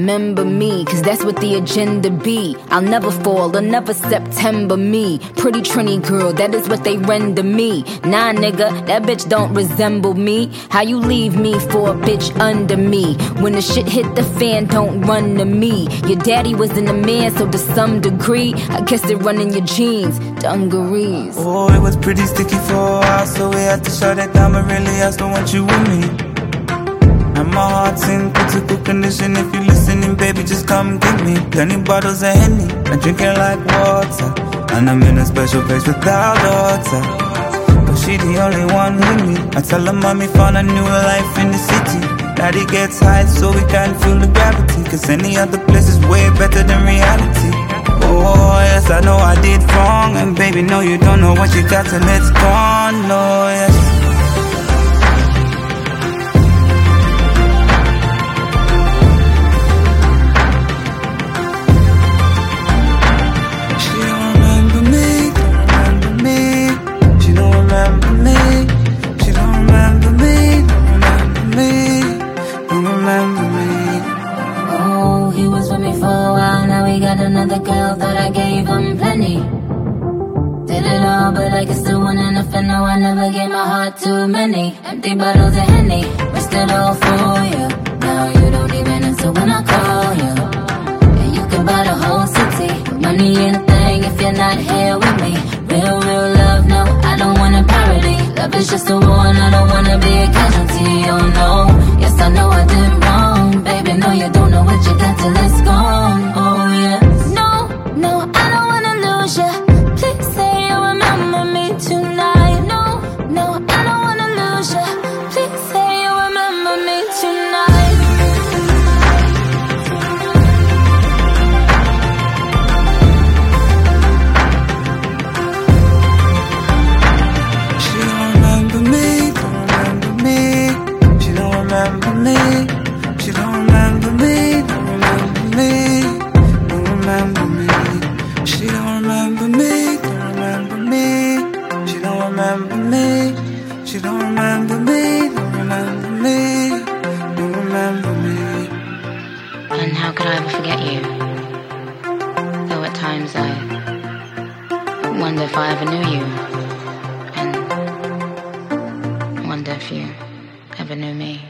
remember me, cause that's what the agenda be. I'll never fall, or never September me. Pretty Trini girl, that is what they render me. Nah nigga, that bitch don't resemble me. How you leave me for a bitch under me? When the shit hit the fan, don't run to me. Your daddy wasn't a man, so to some degree I guess it run in your jeans, dungarees. Oh, it was pretty sticky for a while, so we had to shut it down. But really I still want you with me, and my heart's in critical condition. If you listening, baby, just come get me. Plenty bottles of Henny, I drink it like water, and I'm in a special place without daughter. But she the only one with me. I tell her mommy found a new life in the city. Daddy gets high so we can't feel the gravity, cause any other place is way better than reality. Oh yes, I know I did wrong, and baby, no, you don't know what you got till it's gone. No, yes. Another girl, thought I gave him plenty. Did it all, but I guess still one enough. And no, I never gave my heart too many. Empty bottles of Henny, risked it all for you. Now you don't even answer when I call you. And you can buy the whole city, but money ain't a thing if you're not here with me. Real love, no, I don't want a parody. Love is just a war and I don't wanna be a casualty. Oh no, yes I know I did wrong. Baby, no, you don't know what you got till it's gone. Oh yeah. No, I don't wanna lose ya. Please say you remember me tonight. No, I don't wanna lose ya. Please say you remember me tonight. She don't remember me, don't remember me. She don't remember me. She don't remember me, don't remember me. Don't remember me. She don't remember me, don't remember me. She don't remember me. She don't remember me, don't remember me. Don't remember me. And how could I ever forget you? Though at times I wonder if I ever knew you, and wonder if you ever knew me.